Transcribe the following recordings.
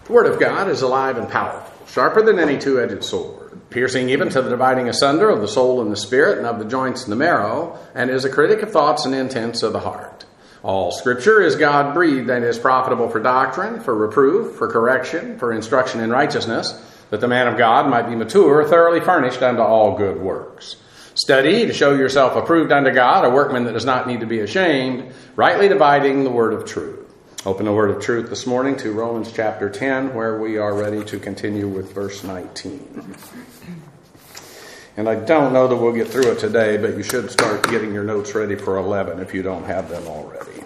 The Word of God is alive and powerful, sharper than any two-edged sword, piercing even to the dividing asunder of the soul and the spirit and of the joints and the marrow, and is a critic of thoughts and intents of the heart. All Scripture is God-breathed and is profitable for doctrine, for reproof, for correction, for instruction in righteousness, that the man of God might be mature, thoroughly furnished unto all good works. Study to show yourself approved unto God, a workman that does not need to be ashamed, rightly dividing the word of truth. Open the word of truth this morning to Romans chapter 10, where we are ready to continue with verse 19. And I don't know that we'll get through it today, but you should start getting your notes ready for 11 if you don't have them already.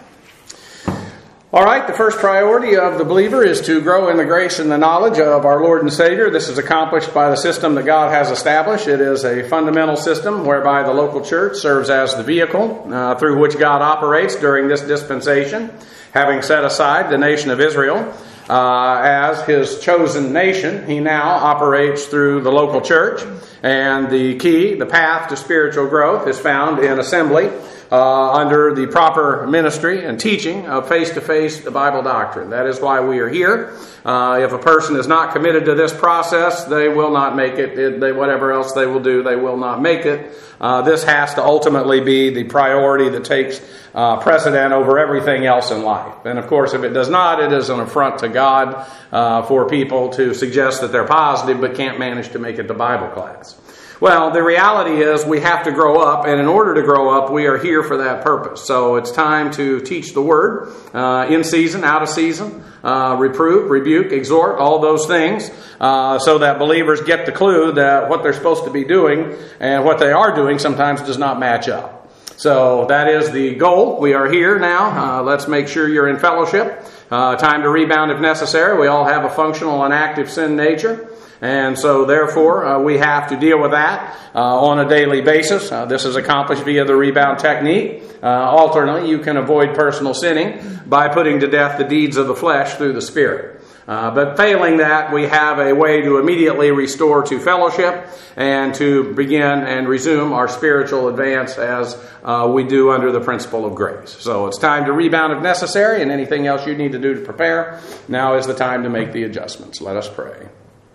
All right, the first priority of the believer is to grow in the grace and the knowledge of our Lord and Savior. This is accomplished by the system that God has established. It is a fundamental system whereby the local church serves as the vehicle through which God operates during this dispensation, having set aside the nation of Israel as his chosen nation. He now operates through the local church, and the key, the path to spiritual growth is found in assembly under the proper ministry and teaching of face-to-face Bible doctrine. That is why we are here. If a person is not committed to this process, they will not make it. Whatever else they will do, they will not make it. This has to ultimately be the priority that takes precedent over everything else in life. And of course, if it does not, it is an affront to God for people to suggest that they're positive but can't manage to make it to Bible class. Well, the reality is we have to grow up, and in order to grow up, we are here for that purpose. So it's time to teach the Word in season, out of season, reprove, rebuke, exhort, all those things, so that believers get the clue that what they're supposed to be doing and what they are doing sometimes does not match up. So that is the goal. We are here now. Let's make sure you're in fellowship. Time to rebound if necessary. We all have a functional and active sin nature. And so, therefore, we have to deal with that on a daily basis. This is accomplished via the rebound technique. Alternately, you can avoid personal sinning by putting to death the deeds of the flesh through the Spirit. But failing that, we have a way to immediately restore to fellowship and to begin and resume our spiritual advance as we do under the principle of grace. So it's time to rebound if necessary, and anything else you need to do to prepare, now is the time to make the adjustments. Let us pray.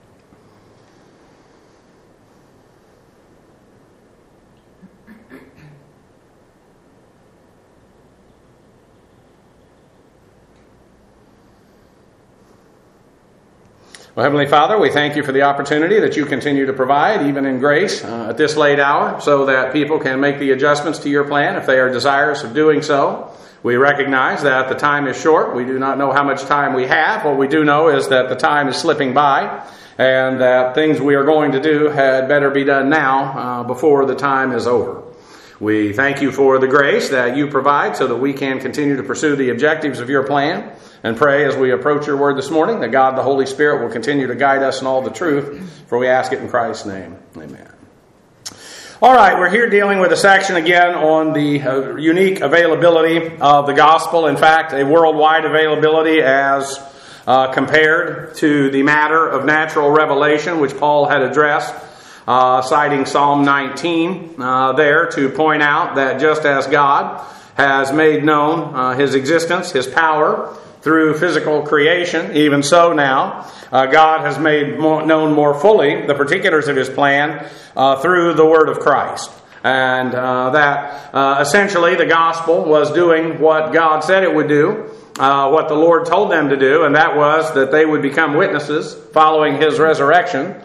Well, Heavenly Father, we thank you for the opportunity that you continue to provide, even in grace, at this late hour, so that people can make the adjustments to your plan if they are desirous of doing so. We recognize that the time is short. We do not know how much time we have. What we do know is that the time is slipping by, and that things we are going to do had better be done now before the time is over. We thank you for the grace that you provide so that we can continue to pursue the objectives of your plan, and pray as we approach your word this morning that God the Holy Spirit will continue to guide us in all the truth, for we ask it in Christ's name. Amen. All right, we're here dealing with a section again on the unique availability of the gospel. In fact, a worldwide availability as compared to the matter of natural revelation, which Paul had addressed, citing Psalm 19 there to point out that just as God has made known his existence, his power, through physical creation, even so now, God has made known more fully the particulars of his plan through the word of Christ. And that essentially the gospel was doing what God said it would do, what the Lord told them to do, and that was that they would become witnesses following his resurrection.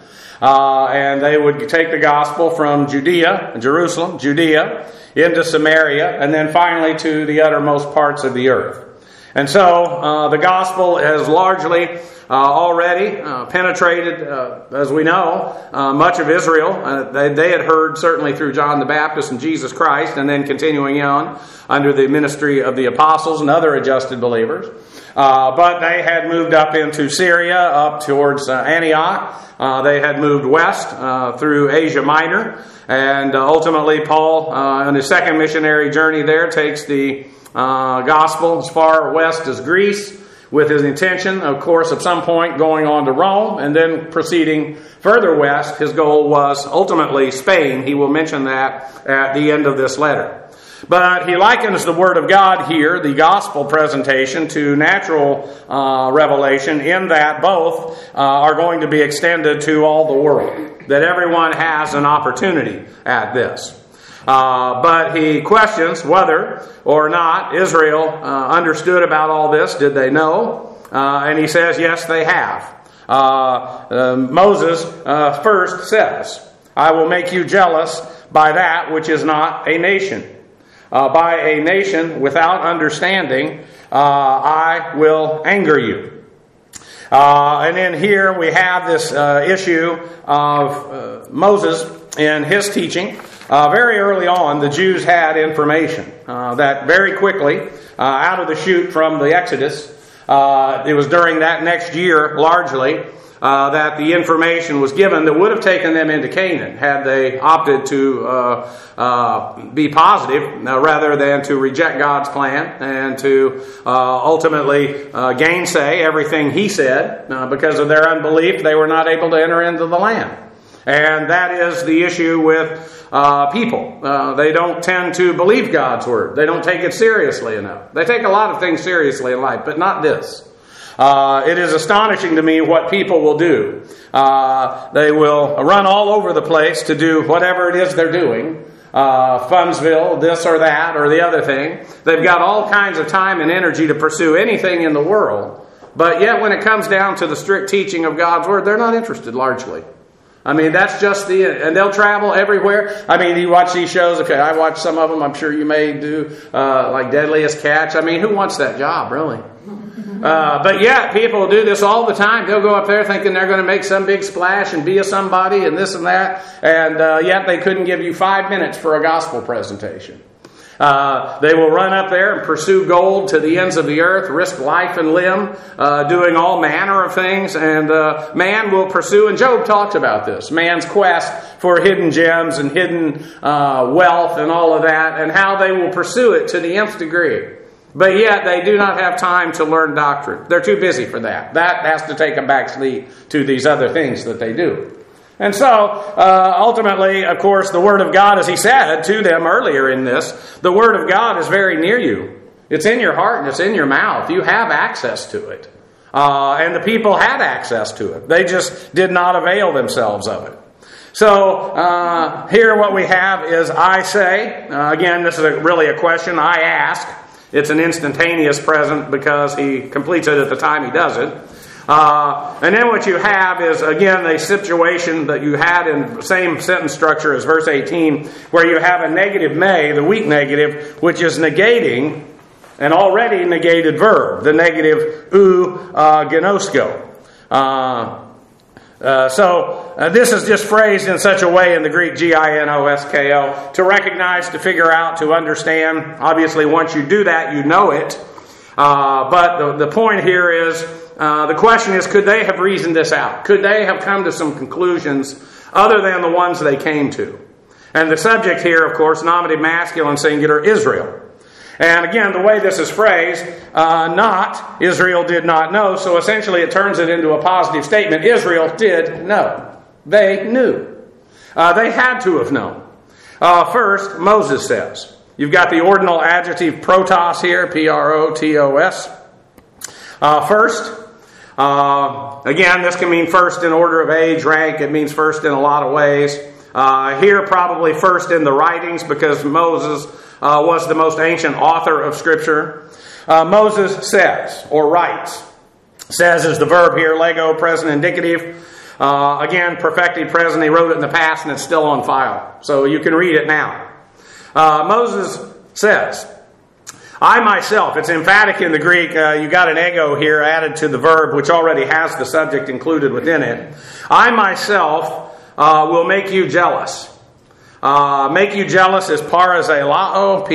And they would take the gospel from Jerusalem, Judea, into Samaria, and then finally to the uttermost parts of the earth. And so the gospel has largely already penetrated, as we know, much of Israel. They had heard certainly through John the Baptist and Jesus Christ, and then continuing on under the ministry of the apostles and other adjusted believers. But they had moved up into Syria, up towards Antioch. They had moved west through Asia Minor. And ultimately Paul, on his second missionary journey there, takes the gospel as far west as Greece, with his intention, of course, at some point going on to Rome and then proceeding further west. His goal was ultimately Spain. He will mention that at the end of this letter. But he likens the Word of God here, the gospel presentation, to natural revelation in that both are going to be extended to all the world, that everyone has an opportunity at this. But he questions whether or not Israel understood about all this. Did they know? And he says, yes, they have. Moses first says, I will make you jealous by that which is not a nation. By a nation without understanding, I will anger you. And then here we have this issue of Moses in his teaching. Very early on, the Jews had information that very quickly, out of the chute from the Exodus, it was during that next year, largely, that the information was given that would have taken them into Canaan had they opted to be positive rather than to reject God's plan and to ultimately gainsay everything He said. Because of their unbelief, they were not able to enter into the land. And that is the issue with people. They don't tend to believe God's Word. They don't take it seriously enough. They take a lot of things seriously in life, but not this. It is astonishing to me what people will do. They will run all over the place to do whatever it is they're doing. Fundsville, this or that or the other thing. They've got all kinds of time and energy to pursue anything in the world. But yet when it comes down to the strict teaching of God's Word, they're not interested largely. I mean, that's just and they'll travel everywhere. I mean, you watch these shows. Okay, I watch some of them. I'm sure you may do, like Deadliest Catch. I mean, who wants that job, really? But yet, people do this all the time. They'll go up there thinking they're going to make some big splash and be a somebody and this and that. And yet they couldn't give you 5 minutes for a gospel presentation. They will run up there and pursue gold to the ends of the earth, risk life and limb, doing all manner of things. And man will pursue, and Job talks about this, man's quest for hidden gems and hidden wealth and all of that, and how they will pursue it to the nth degree. But yet they do not have time to learn doctrine. They're too busy for that. That has to take a back seat to these other things that they do. And so, ultimately, of course, the Word of God, as he said to them earlier in this, the Word of God is very near you. It's in your heart and it's in your mouth. You have access to it. And the people had access to it. They just did not avail themselves of it. So, here what we have is I say. Again, this is really a question. I ask. It's an instantaneous present because he completes it at the time he does it. And then what you have is, again, a situation that you had in the same sentence structure as verse 18, where you have a negative may, the weak negative, which is negating an already negated verb, the negative gnosko. So this is just phrased in such a way in the Greek ginosko to recognize, to figure out, to understand. Obviously, once you do that, you know it. But the point here is, the question is, could they have reasoned this out? Could they have come to some conclusions other than the ones they came to? And the subject here, of course, nominative masculine singular, Israel. And again, the way this is phrased, not Israel did not know, so essentially it turns it into a positive statement. Israel did know. They knew. They had to have known. First, Moses says. You've got the ordinal adjective protos here, P-R-O-T-O-S. First, again, this can mean first in order of age, rank. It means first in a lot of ways. Here, probably first in the writings, because Moses was the most ancient author of Scripture. Moses says, or writes. Says is the verb here, lego, present indicative. Again, perfected present. He wrote it in the past and it's still on file. So you can read it now. Moses says, I myself, it's emphatic in the Greek, you got an ego here added to the verb, which already has the subject included within it. I myself will make you jealous. Make you jealous is parazelao,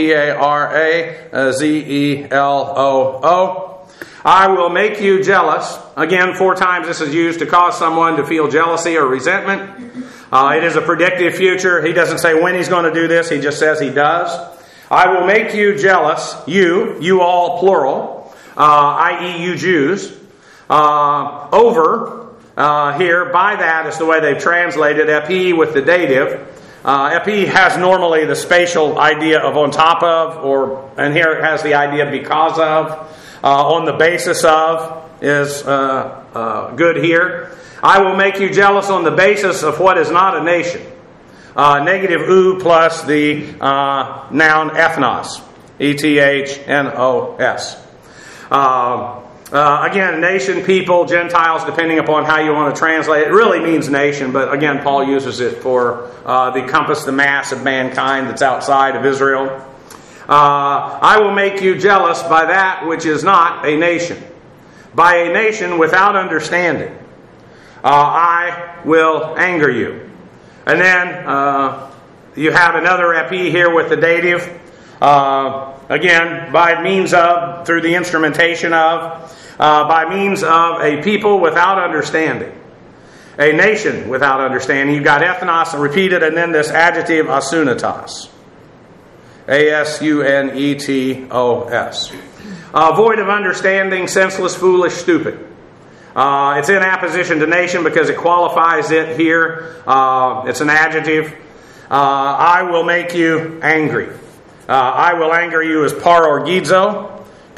P-A-R-A-Z-E-L-O-O. I will make you jealous. Again, 4 times this is used to cause someone to feel jealousy or resentment. It is a predictive future. He doesn't say when he's going to do this. He just says he does. I will make you jealous, you all plural, i.e. you Jews, over, here, by that is the way they've translated, epi with the dative, Epi has normally the spatial idea of on top of, and here it has the idea because of, on the basis of is good here. I will make you jealous on the basis of what is not a nation. Negative u plus the noun ethnos. E-T-H-N-O-S. Again, nation, people, Gentiles, depending upon how you want to translate it. It really means nation, but again, Paul uses it for the compass, the mass of mankind that's outside of Israel. I will make you jealous by that which is not a nation. By a nation without understanding. I will anger you. And then you have another epi here with the dative. Again, by means of, through the instrumentation of, by means of a people without understanding. A nation without understanding. You've got ethnos repeated, and then this adjective asunetos. A-S-U-N-E-T-O-S. Void of understanding, senseless, foolish, stupid. It's in apposition to nation because it qualifies it here. It's an adjective. I will make you angry. I will anger you as parorgizo.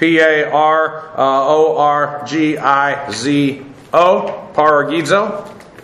P-A-R-O-R-G-I-Z-O. Parorgizo.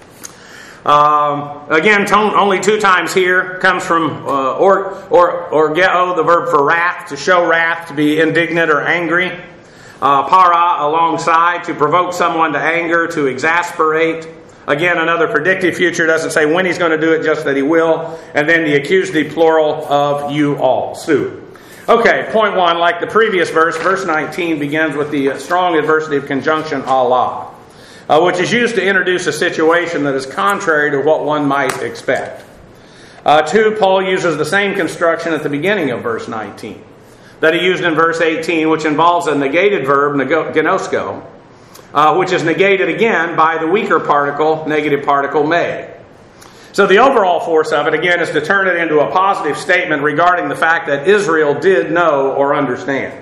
Again, only 2 times here. Comes from orgeo, the verb for wrath, to show wrath, to be indignant or angry. Para, alongside, to provoke someone to anger, to exasperate. Again, another predictive future, doesn't say when he's going to do it, just that he will. And then the accusative plural of you all. Su. Okay, point 1, like the previous verse, verse 19 begins with the strong adversative conjunction Allah, which is used to introduce a situation that is contrary to what one might expect. 2, Paul uses the same construction at the beginning of verse 19 that he used in verse 18, which involves a negated verb, genosko, which is negated again by the weaker particle, negative particle, may. So the overall force of it, again, is to turn it into a positive statement regarding the fact that Israel did know or understand.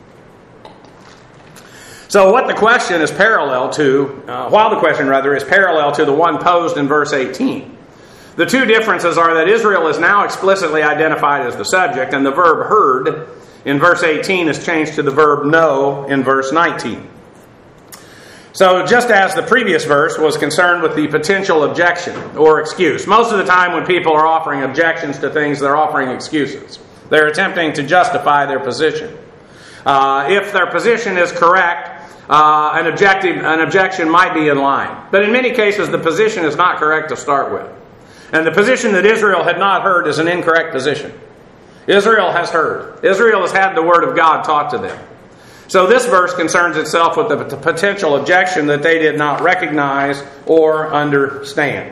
So what the question is parallel to, while the question rather is parallel to the one posed in verse 18. The 2 differences are that Israel is now explicitly identified as the subject, and the verb heard in verse 18 is changed to the verb know in verse 19. So just as the previous verse was concerned with the potential objection or excuse. Most of the time when people are offering objections to things, they're offering excuses. They're attempting to justify their position. If their position is correct, an objection might be in line. But in many cases, the position is not correct to start with. And the position that Israel had not heard is an incorrect position. Israel has heard. Israel has had the Word of God taught to them. So this verse concerns itself with the potential objection that they did not recognize or understand.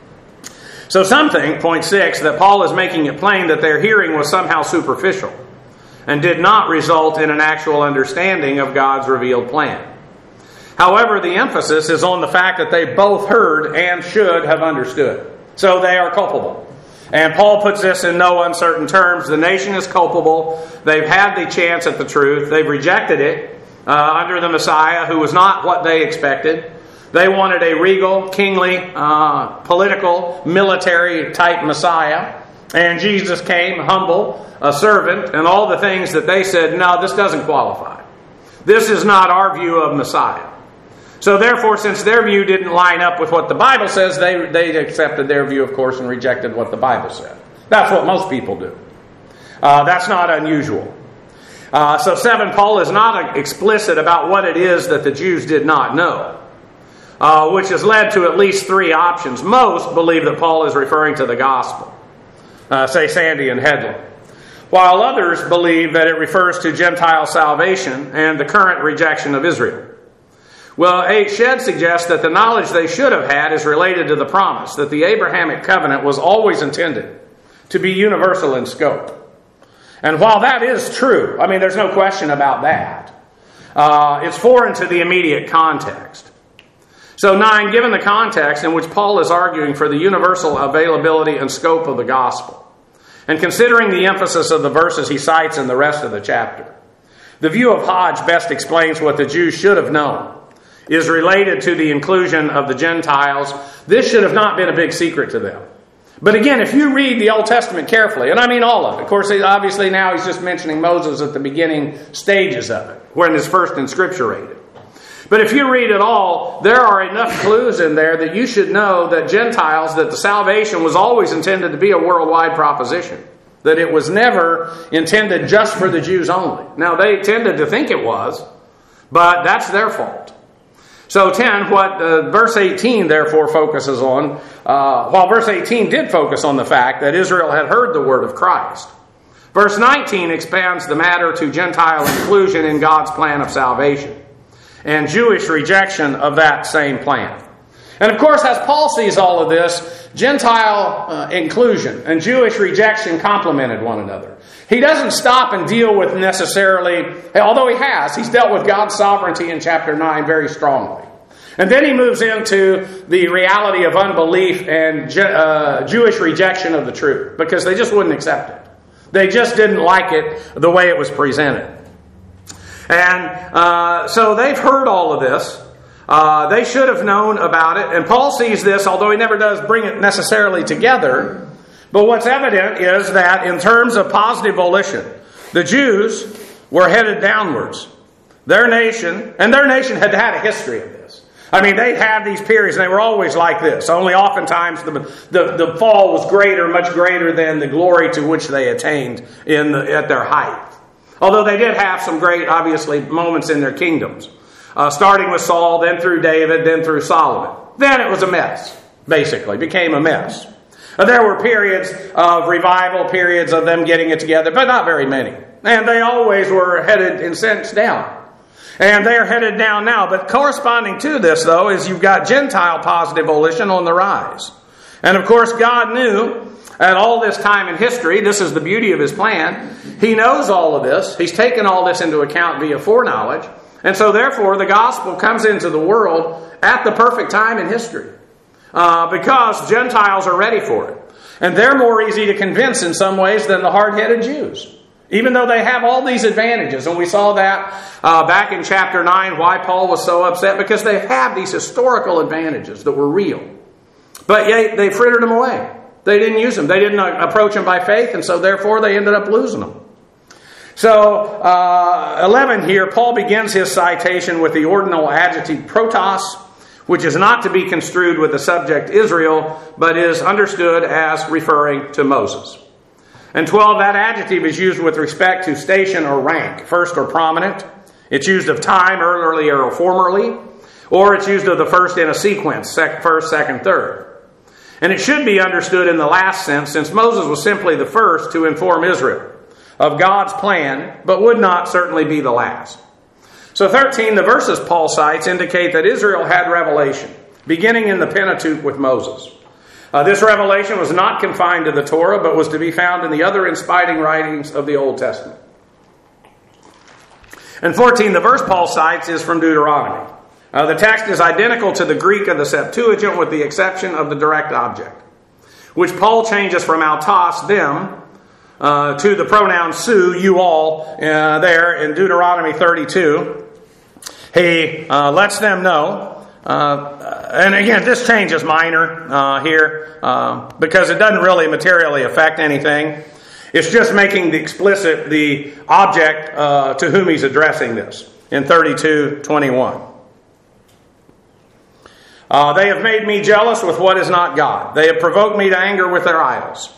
So some think, point 6, that Paul is making it plain that their hearing was somehow superficial and did not result in an actual understanding of God's revealed plan. However, the emphasis is on the fact that they both heard and should have understood. So they are culpable. And Paul puts this in no uncertain terms. The nation is culpable. They've had the chance at the truth. They've rejected it under the Messiah, who was not what they expected. They wanted a regal, kingly, political, military type Messiah. And Jesus came humble, a servant, and all the things that they said, no, this doesn't qualify. This is not our view of Messiah. So therefore, since their view didn't line up with what the Bible says, they accepted their view, of course, and rejected what the Bible said. That's what most people do. That's not unusual. So 7, Paul is not explicit about what it is that the Jews did not know, which has led to at least 3 options. Most believe that Paul is referring to the gospel, say Sandy and Headland, while others believe that it refers to Gentile salvation and the current rejection of Israel. Well, H. Shedd suggests that the knowledge they should have had is related to the promise that the Abrahamic covenant was always intended to be universal in scope. And while that is true, I mean, there's no question about that, it's foreign to the immediate context. So 9, given the context in which Paul is arguing for the universal availability and scope of the gospel, and considering the emphasis of the verses he cites in the rest of the chapter, the view of Hodge best explains what the Jews should have known is related to the inclusion of the Gentiles. This should have not been a big secret to them. But again, if you read the Old Testament carefully, and I mean all of it, of course, obviously now he's just mentioning Moses at the beginning stages of it, when it's first inscripturated. But if you read it all, there are enough clues in there that you should know that Gentiles, that the salvation was always intended to be a worldwide proposition. That it was never intended just for the Jews only. Now, they tended to think it was, but that's their fault. So 10, what verse 18 therefore focuses on, while verse 18 did focus on the fact that Israel had heard the word of Christ. Verse 19 expands the matter to Gentile inclusion in God's plan of salvation and Jewish rejection of that same plan. And of course, as Paul sees all of this, Gentile inclusion and Jewish rejection complemented one another. He doesn't stop and deal with necessarily, although he's dealt with God's sovereignty in chapter 9 very strongly. And then he moves into the reality of unbelief and Jewish rejection of the truth, because they just wouldn't accept it. They just didn't like it the way it was presented. And so they've heard all of this. They should have known about it. And Paul sees this, although he never does bring it necessarily together. But what's evident is that in terms of positive volition, the Jews were headed downwards. Their nation had had a history of this. I mean, they had these periods, and they were always like this. Only oftentimes the fall was much greater than the glory to which they attained at their height. Although they did have some great, obviously, moments in their kingdoms. Starting with Saul, then through David, then through Solomon. Then it was a mess, basically. Became a mess. There were periods of revival, periods of them getting it together, but not very many. And they always were headed, in a sense, down. And they are headed down now. But corresponding to this, though, is you've got Gentile positive volition on the rise. And of course, God knew at all this time in history, this is the beauty of His plan, He knows all of this. He's taken all this into account via foreknowledge. And so therefore, the gospel comes into the world at the perfect time in history. Because Gentiles are ready for it. And they're more easy to convince in some ways than the hard-headed Jews. Even though they have all these advantages. And we saw that back in chapter 9, why Paul was so upset. Because they have these historical advantages that were real. But yet they frittered them away. They didn't use them. They didn't approach them by faith. And so therefore they ended up losing them. So 11 here, Paul begins his citation with the ordinal adjective protos, which is not to be construed with the subject Israel, but is understood as referring to Moses. And 12, that adjective is used with respect to station or rank, first or prominent. It's used of time, earlier or formerly, or it's used of the first in a sequence, first, second, third. And it should be understood in the last sense, since Moses was simply the first to inform Israel of God's plan, but would not certainly be the last. So 13, the verses Paul cites indicate that Israel had revelation, beginning in the Pentateuch with Moses. This revelation was not confined to the Torah, but was to be found in the other inspiring writings of the Old Testament. And 14, the verse Paul cites is from Deuteronomy. The text is identical to the Greek of the Septuagint with the exception of the direct object, which Paul changes from autos, them, to the pronoun su, you all, there in Deuteronomy 32. He lets them know. And again, this change is minor here because it doesn't really materially affect anything. It's just making explicit the object to whom he's addressing this in 32:21. They have made me jealous with what is not God. They have provoked me to anger with their idols.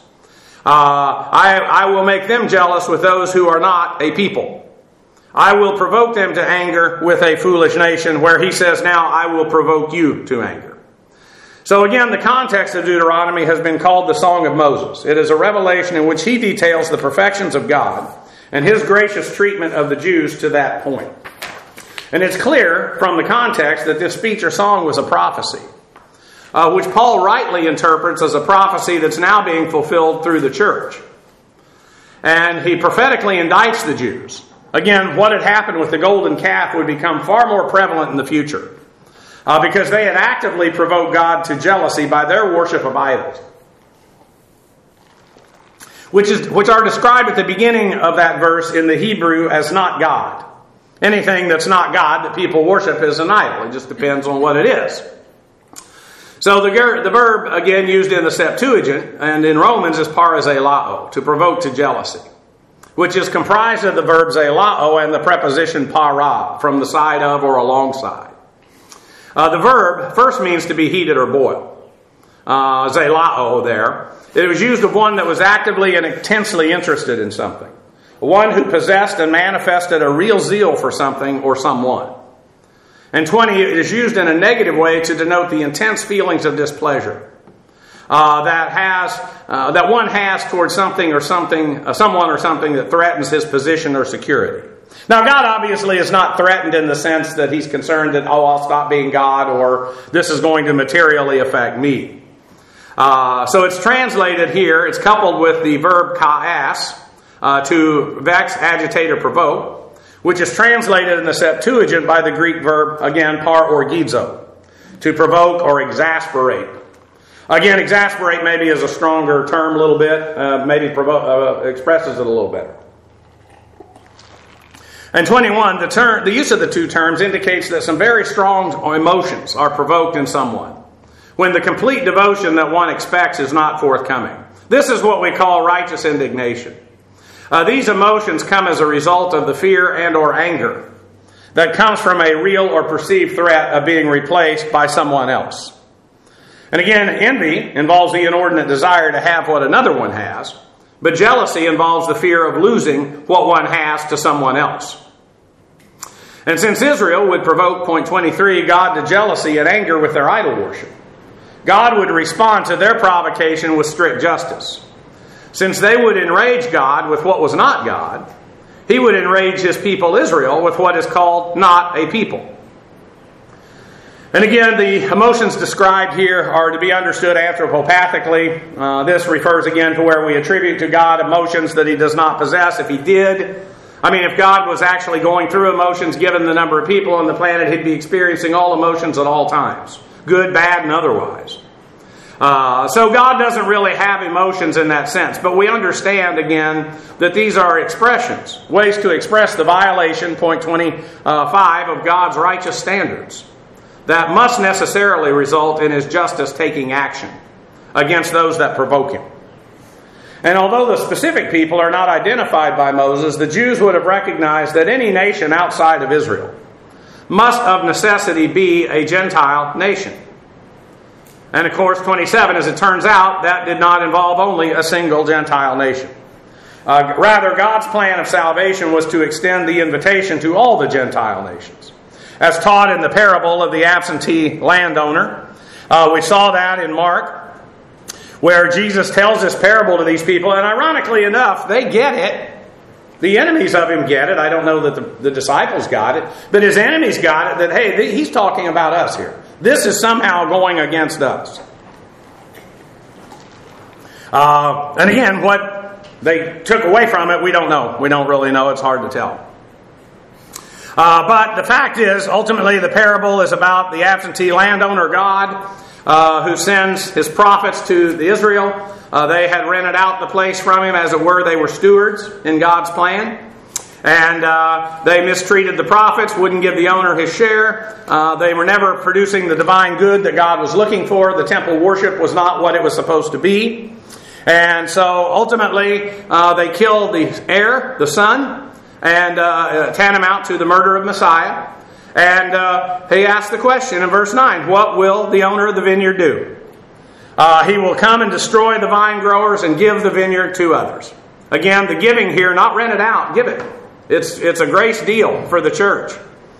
I will make them jealous with those who are not a people. I will provoke them to anger with a foolish nation, where he says, now I will provoke you to anger. So again, the context of Deuteronomy has been called the Song of Moses. It is a revelation in which he details the perfections of God and his gracious treatment of the Jews to that point. And it's clear from the context that this speech or song was a prophecy, which Paul rightly interprets as a prophecy that's now being fulfilled through the church. And he prophetically indicts the Jews. Again, what had happened with the golden calf would become far more prevalent in the future, because they had actively provoked God to jealousy by their worship of idols, which are described at the beginning of that verse in the Hebrew as not God. Anything that's not God that people worship is an idol. It just depends on what it is. So the verb, again, used in the Septuagint and in Romans is parazelao, to provoke to jealousy, which is comprised of the verb zelao and the preposition para, from the side of or alongside. The verb first means to be heated or boil. Zelao there. It was used of one that was actively and intensely interested in something. One who possessed and manifested a real zeal for something or someone. And 20, it is used in a negative way to denote the intense feelings of displeasure that one has towards something or someone or something that threatens his position or security. Now, God obviously is not threatened in the sense that he's concerned that, I'll stop being God, or this is going to materially affect me. So it's translated here, it's coupled with the verb ka'as, to vex, agitate, or provoke, which is translated in the Septuagint by the Greek verb, again, parorgizo, to provoke or exasperate. Again, exasperate maybe is a stronger term a little bit, maybe expresses it a little better. And 21, the use of the two terms indicates that some very strong emotions are provoked in someone when the complete devotion that one expects is not forthcoming. This is what we call righteous indignation. These emotions come as a result of the fear and or anger that comes from a real or perceived threat of being replaced by someone else. And again, envy involves the inordinate desire to have what another one has, but jealousy involves the fear of losing what one has to someone else. And since Israel would provoke, point 23, God to jealousy and anger with their idol worship, God would respond to their provocation with strict justice. Since they would enrage God with what was not God, he would enrage his people Israel with what is called not a people. And again, the emotions described here are to be understood anthropopathically. This refers again to where we attribute to God emotions that he does not possess. If he did, if God was actually going through emotions, given the number of people on the planet, he'd be experiencing all emotions at all times, good, bad, and otherwise. So God doesn't really have emotions in that sense. But we understand, again, that these are expressions, ways to express the violation, point 25, of God's righteous standards that must necessarily result in his justice taking action against those that provoke him. And although the specific people are not identified by Moses, the Jews would have recognized that any nation outside of Israel must of necessity be a Gentile nation. And of course, 27, as it turns out, that did not involve only a single Gentile nation. Rather, God's plan of salvation was to extend the invitation to all the Gentile nations. As taught in the parable of the absentee landowner, we saw that in Mark, where Jesus tells this parable to these people, and ironically enough, they get it. The enemies of him get it. I don't know that the disciples got it, but his enemies got it, that, hey, he's talking about us here. This is somehow going against us. And again, what they took away from it, we don't know. We don't really know. It's hard to tell. But the fact is, ultimately, the parable is about the absentee landowner God who sends his prophets to Israel. They had rented out the place from him, as it were. They were stewards in God's plan. And they mistreated the prophets, wouldn't give the owner his share. They were never producing the divine good that God was looking for. The temple worship was not what it was supposed to be. And so ultimately, they killed the heir, the son, and tantamount to the murder of Messiah. And he asked the question in verse 9, what will the owner of the vineyard do? He will come and destroy the vine growers and give the vineyard to others. Again, the giving here, not rent it out, give it. It's a grace deal for the church.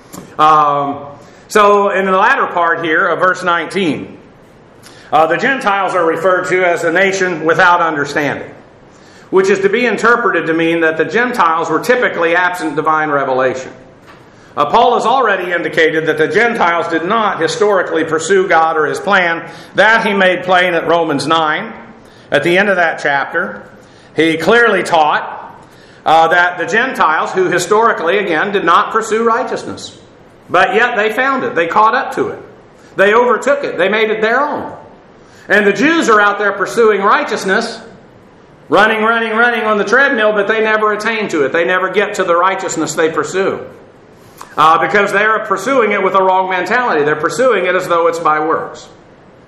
So in the latter part here of verse 19, the Gentiles are referred to as a nation without understanding, which is to be interpreted to mean that the Gentiles were typically absent divine revelation. Paul has already indicated that the Gentiles did not historically pursue God or his plan. That he made plain at Romans 9. At the end of that chapter, he clearly taught that the Gentiles, who historically, again, did not pursue righteousness, but yet they found it. They caught up to it. They overtook it. They made it their own. And the Jews are out there pursuing righteousness, running on the treadmill, but they never attain to it. They never get to the righteousness they pursue. Because they're pursuing it with a wrong mentality. They're pursuing it as though it's by works.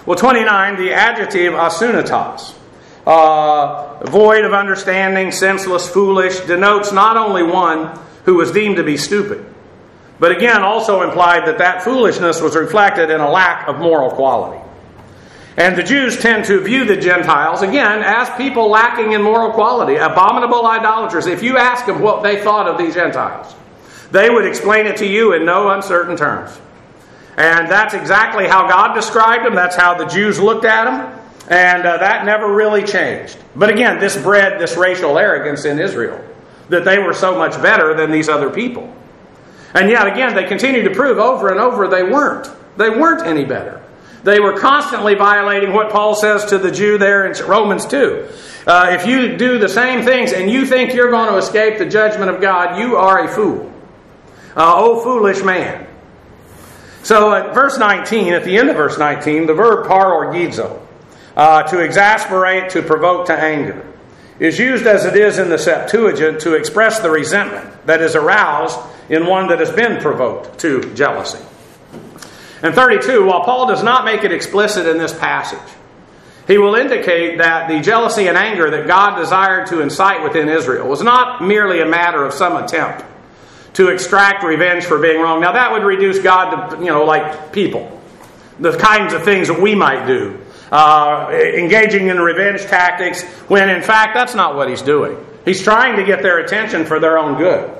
Well, 29, the adjective asunitas, void of understanding, senseless, foolish, denotes not only one who was deemed to be stupid, but again also implied that that foolishness was reflected in a lack of moral quality. And the Jews tend to view the Gentiles, again, as people lacking in moral quality, abominable idolaters. If you ask them what they thought of these Gentiles, they would explain it to you in no uncertain terms. And that's exactly how God described them. That's how the Jews looked at them. And that never really changed. But again, this bred this racial arrogance in Israel, that they were so much better than these other people. And yet again, they continue to prove over and over they weren't. They weren't any better. They were constantly violating what Paul says to the Jew there in Romans 2. If you do the same things and you think you're going to escape the judgment of God, you are a fool. O foolish man. So at verse 19, at the end of verse 19, the verb parorgizo, to exasperate, to provoke to anger, is used as it is in the Septuagint to express the resentment that is aroused in one that has been provoked to jealousy. And 32, while Paul does not make it explicit in this passage, he will indicate that the jealousy and anger that God desired to incite within Israel was not merely a matter of some attempt to extract revenge for being wrong. Now that would reduce God to, like people. The kinds of things that we might do. Engaging in revenge tactics, when in fact that's not what he's doing. He's trying to get their attention for their own good.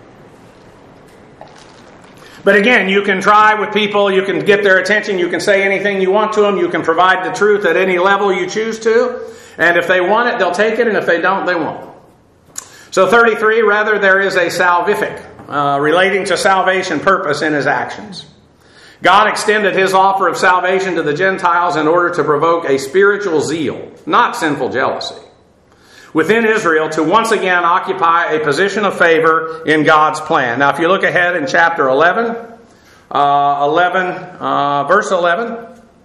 But again, you can try with people, you can get their attention, you can say anything you want to them, you can provide the truth at any level you choose to, and if they want it, they'll take it, and if they don't, they won't. So 33, rather, there is a salvific, relating to salvation purpose in his actions. God extended his offer of salvation to the Gentiles in order to provoke a spiritual zeal, not sinful jealousy, within Israel to once again occupy a position of favor in God's plan. Now, if you look ahead in chapter 11, verse 11.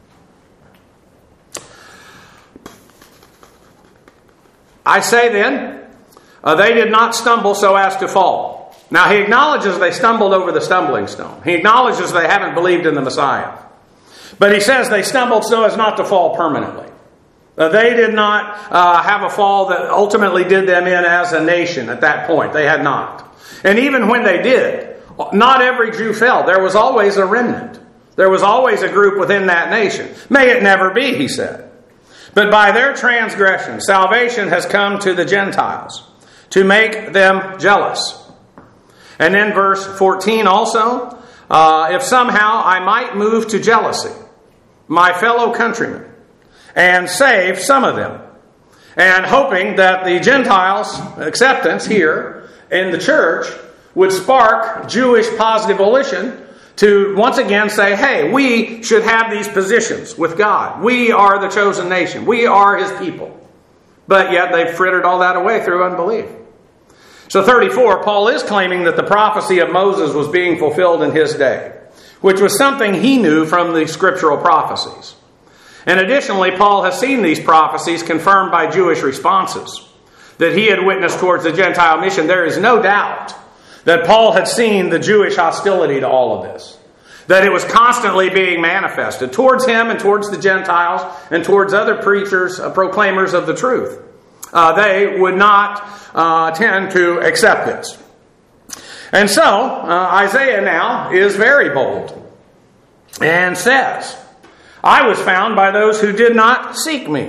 I say then, they did not stumble so as to fall. Now, he acknowledges they stumbled over the stumbling stone. He acknowledges they haven't believed in the Messiah. But he says they stumbled so as not to fall permanently. They did not have a fall that ultimately did them in as a nation at that point. They had not. And even when they did, not every Jew fell. There was always a remnant. There was always a group within that nation. May it never be, he said. But by their transgression, salvation has come to the Gentiles to make them jealous. And in verse 14 also, if somehow I might move to jealousy my fellow countrymen and save some of them, and hoping that the Gentiles' acceptance here in the church would spark Jewish positive volition to once again say, hey, we should have these positions with God. We are the chosen nation. We are his people. But yet they've frittered all that away through unbelief. So 34, Paul is claiming that the prophecy of Moses was being fulfilled in his day, which was something he knew from the scriptural prophecies. And additionally, Paul has seen these prophecies confirmed by Jewish responses that he had witnessed towards the Gentile mission. There is no doubt that Paul had seen the Jewish hostility to all of this, that it was constantly being manifested towards him and towards the Gentiles and towards other preachers, proclaimers of the truth. They would not tend to accept this. And so, Isaiah now is very bold and says, I was found by those who did not seek me.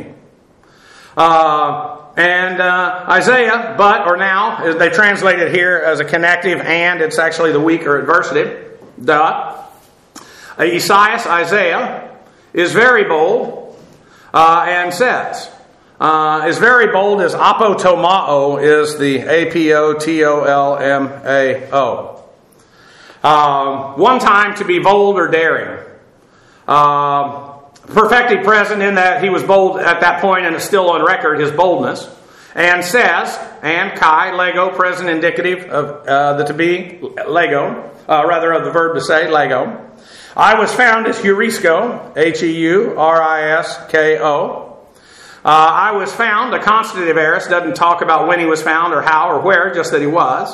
Isaiah, but, or now, they translate it here as a connective and, it's actually the weaker adversative. Isaiah is very bold and says, is very bold as apotomao is the apotolmao. One time to be bold or daring. Perfected present in that he was bold at that point and is still on record his boldness. And says, and kai, lego, present indicative of the to be, lego, rather of the verb to say, lego. I was found as heurisko, Heurisko. I was found, a constitutive aorist, doesn't talk about when he was found or how or where, just that he was.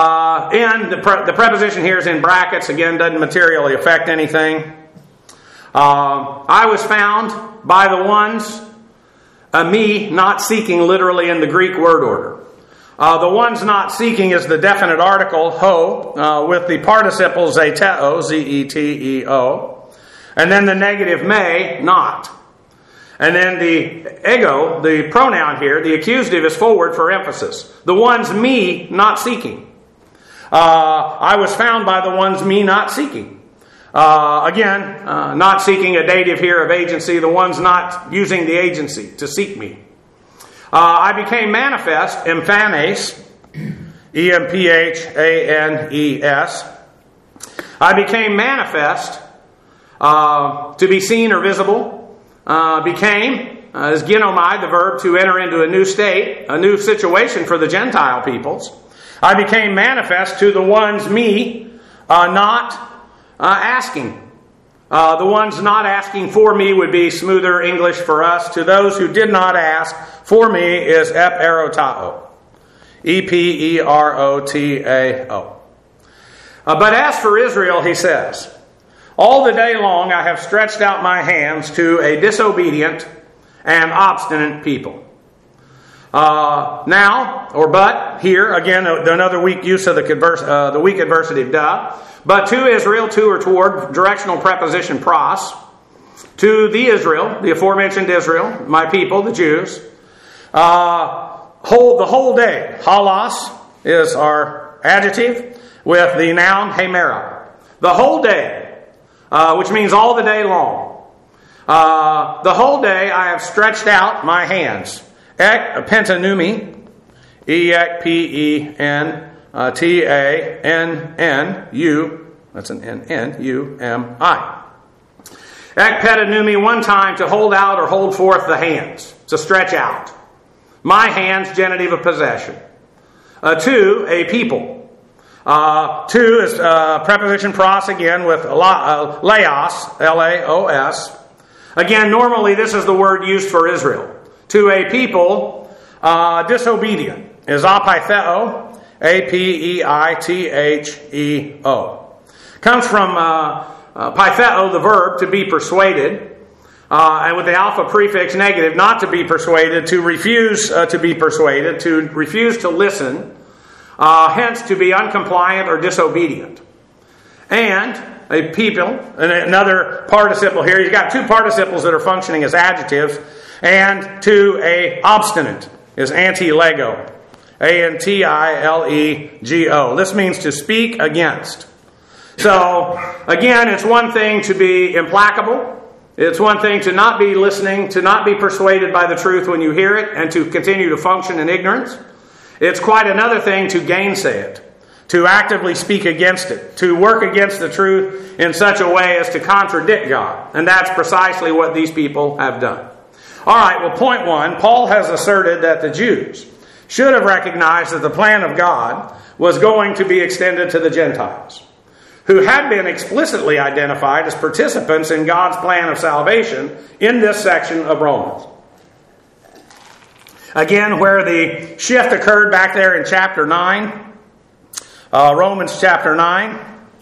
And the preposition here is in brackets, again, doesn't materially affect anything. I was found by the ones, me not seeking literally in the Greek word order. The ones not seeking is the definite article, ho, with the participle zeteo, Z-E-T-E-O, and then the negative me, not. And then the ego, the pronoun here, the accusative is forward for emphasis. The ones me not seeking. I was found by the ones me not seeking. Again, not seeking a dative here of agency, the ones not using the agency to seek me. I became manifest, emphanes, E-M-P-H-A-N-E-S. I became manifest, to be seen or visible. Became, is ginomai, the verb to enter into a new state, a new situation for the Gentile peoples. I became manifest to the ones me not asking. The ones not asking for me would be smoother English for us. To those who did not ask for me is eperotao. E-P-E-R-O-T-A-O. But as for Israel, he says, all the day long I have stretched out my hands to a disobedient and obstinate people. Now, or but, here, again, another weak use of the weak adversative da. But to Israel, to or toward, directional preposition pros. To the Israel, the aforementioned Israel, my people, the Jews. The whole day. Halas is our adjective with the noun hemera. The whole day. Which means all the day long. The whole day I have stretched out my hands. Ek pentanumi, E-Ek-P-E-N-T-A-N-N-U, that's an N-N-U-M-I. Ek pentanumi, one time to hold out or hold forth the hands, to stretch out. My hands, genitive of possession. To a people. To is preposition pros again with laos, L-A-O-S. Again, normally this is the word used for Israel. To a people disobedient is apitheo, A-P-E-I-T-H-E-O. Comes from pytheo, the verb, to be persuaded. And with the alpha prefix negative, not to be persuaded, to refuse to be persuaded, to refuse to listen. Hence, to be uncompliant or disobedient. And a people, and another participle here. You've got two participles that are functioning as adjectives. And to a obstinate is anti-lego. A-N-T-I-L-E-G-O. This means to speak against. So, again, it's one thing to be implacable. It's one thing to not be listening, to not be persuaded by the truth when you hear it, and to continue to function in ignorance. It's quite another thing to gainsay it, to actively speak against it, to work against the truth in such a way as to contradict God. And that's precisely what these people have done. All right, well, point one, Paul has asserted that the Jews should have recognized that the plan of God was going to be extended to the Gentiles, who had been explicitly identified as participants in God's plan of salvation in this section of Romans. Again, where the shift occurred back there in chapter 9, Romans chapter 9,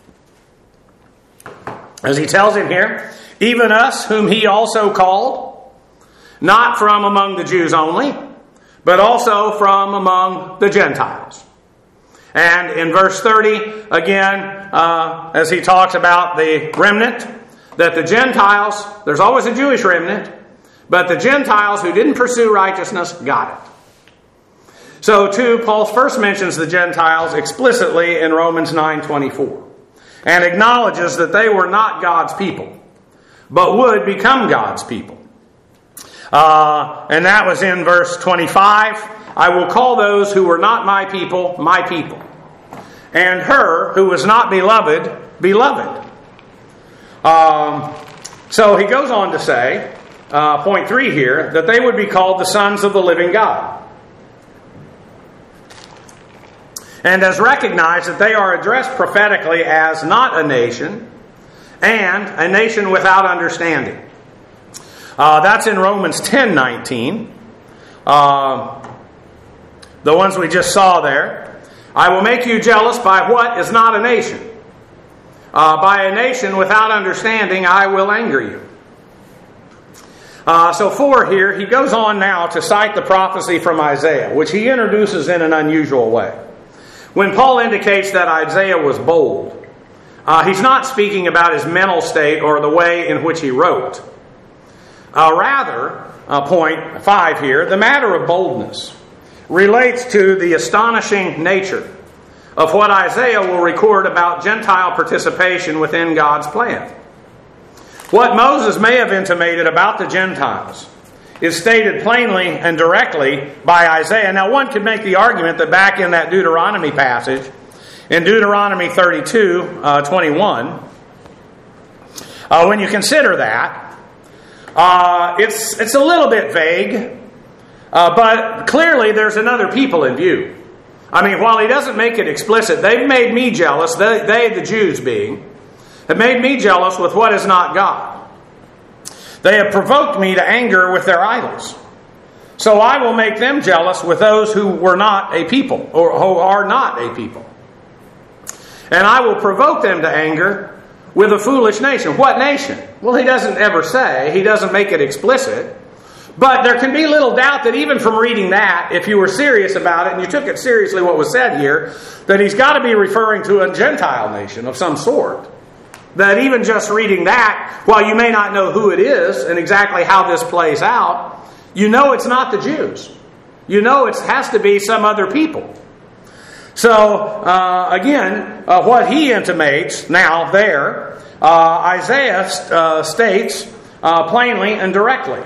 as he tells him here, even us whom he also called, not from among the Jews only, but also from among the Gentiles. And in verse 30, again, as he talks about the remnant, that the Gentiles, there's always a Jewish remnant, but the Gentiles who didn't pursue righteousness got it. So too, Paul first mentions the Gentiles explicitly in Romans 9:24 and acknowledges that they were not God's people, but would become God's people. And that was in verse 25. I will call those who were not my people, and her who was not beloved, beloved. So he goes on to say, point 3 here, that they would be called the sons of the living God. And as recognized that they are addressed prophetically as not a nation, and a nation without understanding. That's in Romans 10:19. The ones we just saw there. I will make you jealous by what is not a nation. by a nation without understanding, I will anger you. So 4 here, he goes on now to cite the prophecy from Isaiah, which he introduces in an unusual way. When Paul indicates that Isaiah was bold, he's not speaking about his mental state or the way in which he wrote. Rather, point 5 here, the matter of boldness relates to the astonishing nature of what Isaiah will record about Gentile participation within God's plan. What Moses may have intimated about the Gentiles is stated plainly and directly by Isaiah. Now, one could make the argument that back in that Deuteronomy passage, in Deuteronomy 32:21, when you consider that, it's a little bit vague, but clearly there's another people in view. I mean, while he doesn't make it explicit, they've made me jealous, they the Jews being, have made me jealous with what is not God. They have provoked me to anger with their idols. So I will make them jealous with those who were not a people, or who are not a people. And I will provoke them to anger with a foolish nation. What nation? Well, he doesn't ever say. He doesn't make it explicit. But there can be little doubt that even from reading that, if you were serious about it and you took it seriously what was said here, that he's got to be referring to a Gentile nation of some sort. That even just reading that, while you may not know who it is and exactly how this plays out, you know it's not the Jews. You know it has to be some other people. So, again, what he intimates now there, Isaiah states plainly and directly.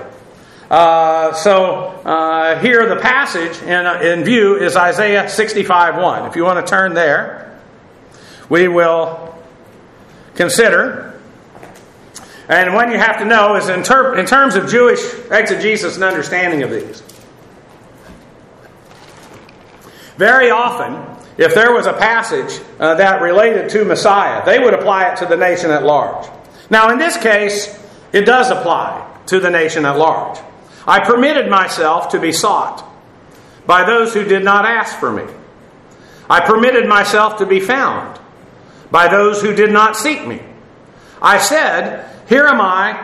Here the passage in view is Isaiah 65:1. If you want to turn there, we will consider. And what you have to know is in terms of Jewish exegesis and understanding of these. Very often, if there was a passage that related to Messiah, they would apply it to the nation at large. Now, in this case, it does apply to the nation at large. I permitted myself to be sought by those who did not ask for me. I permitted myself to be found by those who did not seek me. I said, here am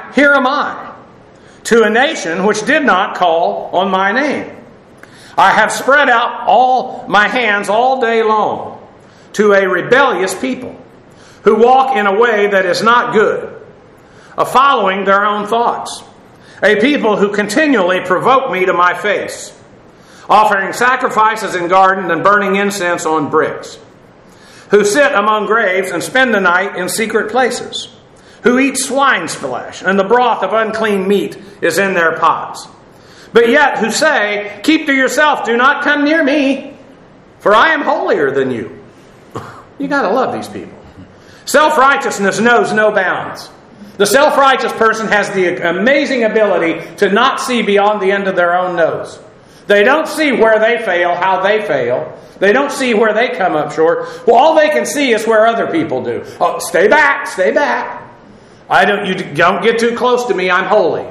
I, to a nation which did not call on my name. I have spread out all my hands all day long to a rebellious people who walk in a way that is not good, following their own thoughts. A people who continually provoke me to my face, offering sacrifices in gardens and burning incense on bricks, who sit among graves and spend the night in secret places, who eat swine's flesh, and the broth of unclean meat is in their pots. But yet who say, keep to yourself, do not come near me, for I am holier than you. You got to love these people. Self-righteousness knows no bounds. The self-righteous person has the amazing ability to not see beyond the end of their own nose. They don't see where they fail, how they fail. They don't see where they come up short. Well, all they can see is where other people do. Oh, stay back, stay back. You don't get too close to me, I'm holy.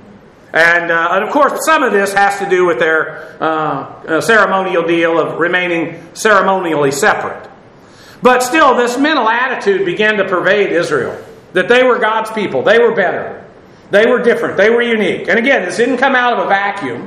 And of course, some of this has to do with their ceremonial deal of remaining ceremonially separate. But still, this mental attitude began to pervade Israel. That they were God's people. They were better. They were different. They were unique. And again, this didn't come out of a vacuum.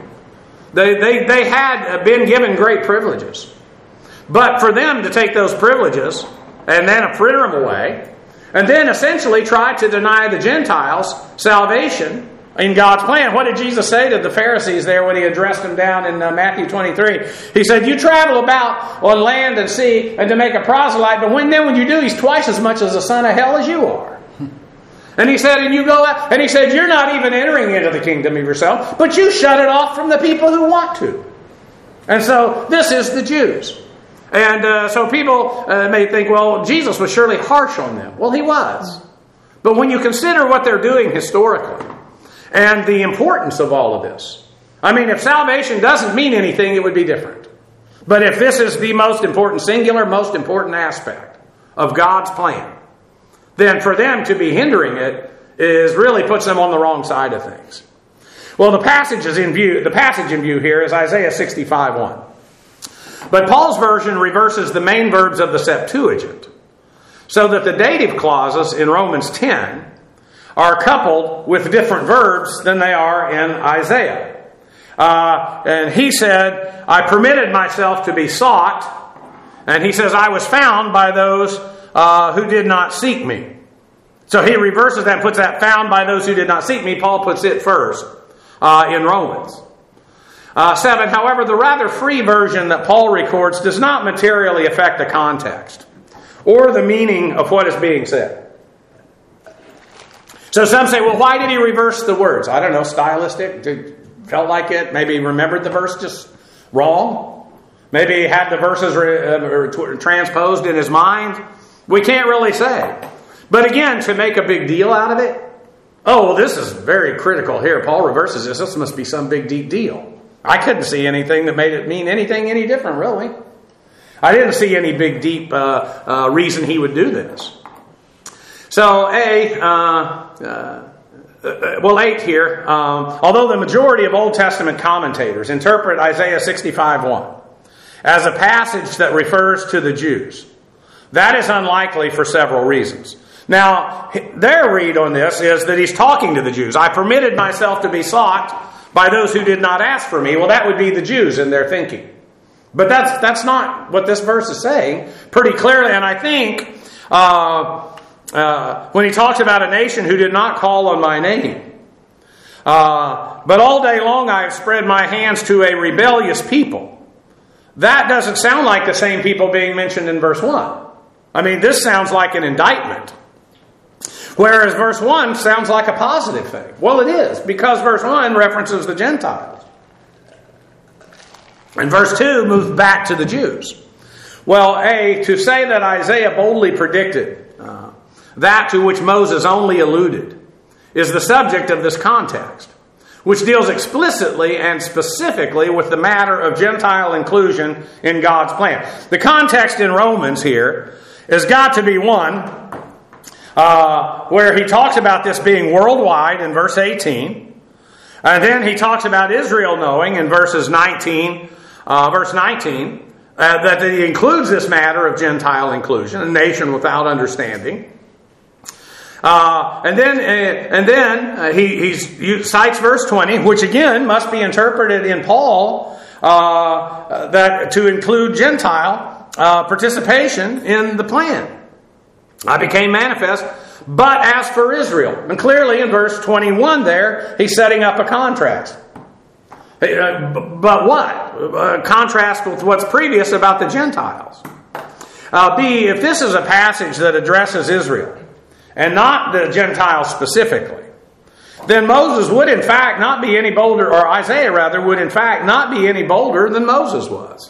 They had been given great privileges. But for them to take those privileges and then fritter them away, and then essentially try to deny the Gentiles salvation in God's plan. What did Jesus say to the Pharisees there when he addressed them down in Matthew 23? He said, you travel about on land and sea and to make a proselyte, but when you do, he's twice as much as the son of hell as you are. And he said, and you go out, and he said, you're not even entering into the kingdom of yourself, but you shut it off from the people who want to. And so this is the Jews. And so people may think, well, Jesus was surely harsh on them. Well, he was. But when you consider what they're doing historically and the importance of all of this, I mean, if salvation doesn't mean anything, it would be different. But if this is the most important, singular, most important aspect of God's plan, then for them to be hindering it really puts them on the wrong side of things. Well, the passage in view here is Isaiah 65:1. But Paul's version reverses the main verbs of the Septuagint So that the dative clauses in Romans 10 are coupled with different verbs than they are in Isaiah. And he said, I permitted myself to be sought. And he says, I was found by those who did not seek me. So he reverses that and puts that found by those who did not seek me. Paul puts it first in Romans. 7, however, the rather free version that Paul records does not materially affect the context or the meaning of what is being said. So some say, well, why did he reverse the words? I don't know, stylistic, felt like it, maybe remembered the verse just wrong. Maybe he had the verses transposed in his mind. We can't really say. But again, to make a big deal out of it, oh, well, this is very critical here. Paul reverses this. This must be some big, deep deal. I couldn't see anything that made it mean anything any different, really. I didn't see any big, deep reason he would do this. So, 8 here. Although the majority of Old Testament commentators interpret Isaiah 65:1 as a passage that refers to the Jews, that is unlikely for several reasons. Now, their read on this is that he's talking to the Jews. I permitted myself to be sought by those who did not ask for me. Well, that would be the Jews in their thinking. But that's not what this verse is saying pretty clearly. And I think when he talks about a nation who did not call on my name, but all day long I have spread my hands to a rebellious people. That doesn't sound like the same people being mentioned in verse 1. I mean, this sounds like an indictment. Whereas verse 1 sounds like a positive thing. Well, it is, because verse 1 references the Gentiles. And verse 2 moves back to the Jews. Well, to say that Isaiah boldly predicted that to which Moses only alluded is the subject of this context, which deals explicitly and specifically with the matter of Gentile inclusion in God's plan. The context in Romans here has got to be one where he talks about this being worldwide in verse 18. And then he talks about Israel knowing in verse 19, that he includes this matter of Gentile inclusion, a nation without understanding. And then he cites verse 20, which again must be interpreted in Paul that to include Gentile participation in the plan. I became manifest, but as for Israel. And clearly in verse 21 there, he's setting up a contrast. But what? Contrast with what's previous about the Gentiles. B, if this is a passage that addresses Israel, and not the Gentiles specifically, then Moses would in fact not be any bolder, or Isaiah rather, would in fact not be any bolder than Moses was.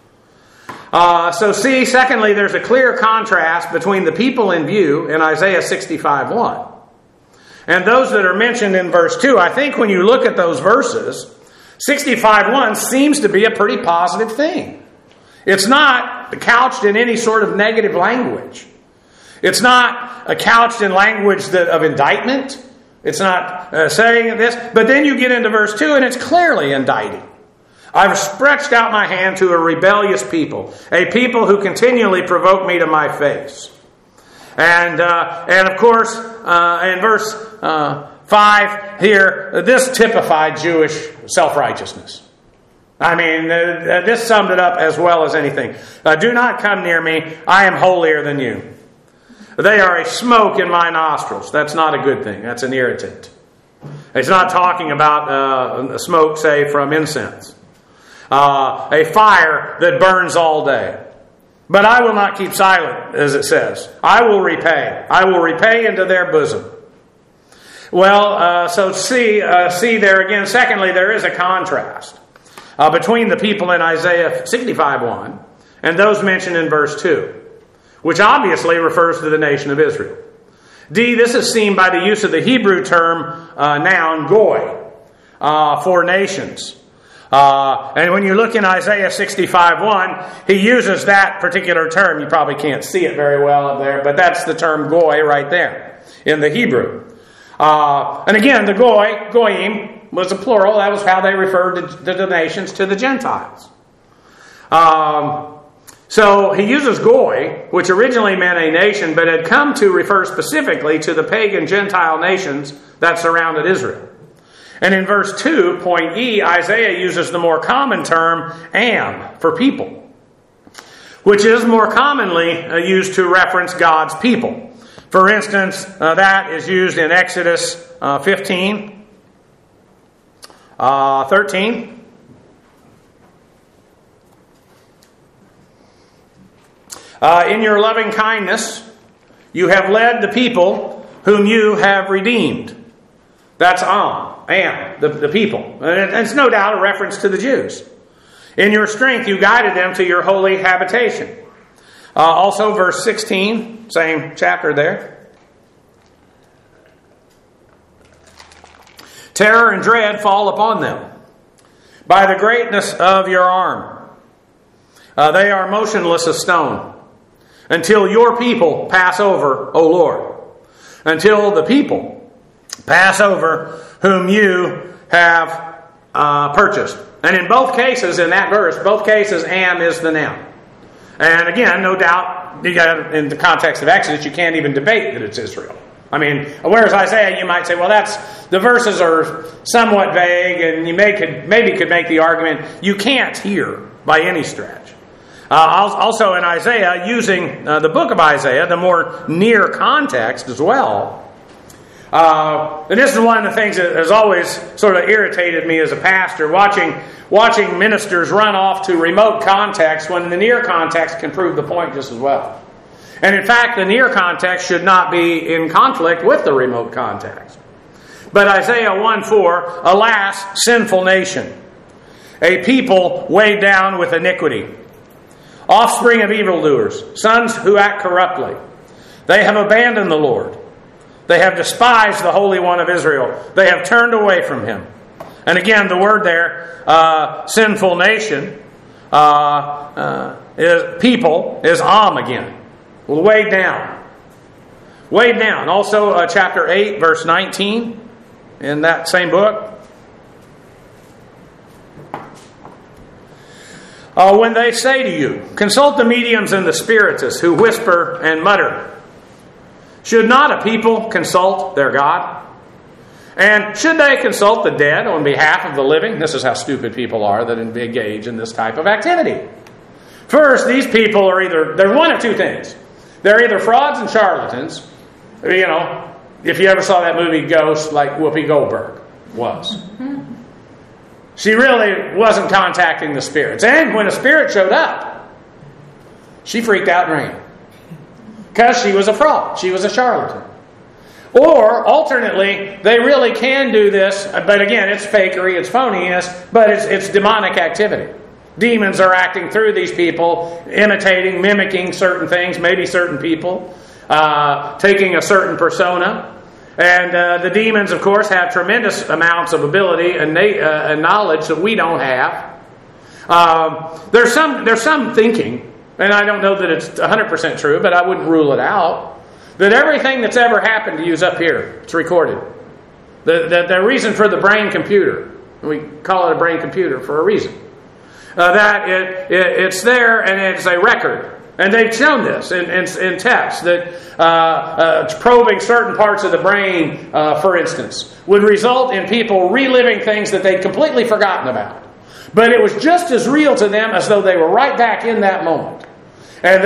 So see, secondly, there's a clear contrast between the people in view in Isaiah 65:1 and those that are mentioned in verse 2. I think when you look at those verses, 65:1 seems to be a pretty positive thing. It's not couched in any sort of negative language. It's not couched in language of indictment. It's not saying this. But then you get into verse 2 and it's clearly indicting. I've stretched out my hand to a rebellious people, a people who continually provoke me to my face. And of course, in verse 5 here, this typified Jewish self-righteousness. I mean, this summed it up as well as anything. Do not come near me. I am holier than you. They are a smoke in my nostrils. That's not a good thing. That's an irritant. It's not talking about smoke, say, from incense. A fire that burns all day. But I will not keep silent, as it says. I will repay. I will repay into their bosom. Well, so see there again. Secondly, there is a contrast between the people in Isaiah 65:1 and those mentioned in verse 2, which obviously refers to the nation of Israel. D, this is seen by the use of the Hebrew term noun goy for nations. And when you look in Isaiah 65:1, he uses that particular term. You probably can't see it very well up there, but that's the term goy right there in the Hebrew. And again, the goyim, was a plural. That was how they referred to the nations, to the Gentiles. So he uses goy, which originally meant a nation, but had come to refer specifically to the pagan Gentile nations that surrounded Israel. And in verse 2, point E, Isaiah uses the more common term am for people, which is more commonly used to reference God's people. For instance, that is used in Exodus 15, 13. In your loving kindness, you have led the people whom you have redeemed. That's am, the people. And it's no doubt a reference to the Jews. In your strength, you guided them to your holy habitation. Also, verse 16, same chapter there. Terror and dread fall upon them by the greatness of your arm. They are motionless as stone until your people pass over, O Lord. Until the people pass over whom you have purchased. And in both cases, in that verse, both cases, am is the noun. And again, no doubt, in the context of Exodus, you can't even debate that it's Israel. I mean, whereas Isaiah, you might say, well, the verses are somewhat vague, and you maybe could make the argument you can't hear by any stretch. Also in Isaiah, using the book of Isaiah, the more near context as well. And this is one of the things that has always sort of irritated me as a pastor, watching ministers run off to remote context when the near context can prove the point just as well. And in fact, the near context should not be in conflict with the remote context. But Isaiah 1:4, alas, sinful nation, a people weighed down with iniquity, offspring of evildoers, sons who act corruptly. They have abandoned the Lord. They have despised the Holy One of Israel. They have turned away from Him. And again, the word there, sinful nation, is people, is am again. Weighed down. Weighed down. Also, chapter 8, verse 19, in that same book. When they say to you, consult the mediums and the spiritists who whisper and mutter, should not a people consult their God? And should they consult the dead on behalf of the living? This is how stupid people are that engage in this type of activity. First, these people are they're one of two things. They're either frauds and charlatans. You know, if you ever saw that movie Ghost, like Whoopi Goldberg was. She really wasn't contacting the spirits. And when a spirit showed up, she freaked out and ran. Because she was a fraud. She was a charlatan. Or, alternately, they really can do this, but again, it's fakery, it's phoniness, but it's demonic activity. Demons are acting through these people, imitating, mimicking certain things, maybe certain people, taking a certain persona. And the demons, of course, have tremendous amounts of ability and knowledge that we don't have. There's some thinking, and I don't know that it's 100% true, but I wouldn't rule it out, that everything that's ever happened to you is up here. It's recorded. The reason for the brain computer, we call it a brain computer for a reason, that it's there and it's a record. And they've shown this in tests, that probing certain parts of the brain, for instance, would result in people reliving things that they'd completely forgotten about. But it was just as real to them as though they were right back in that moment. And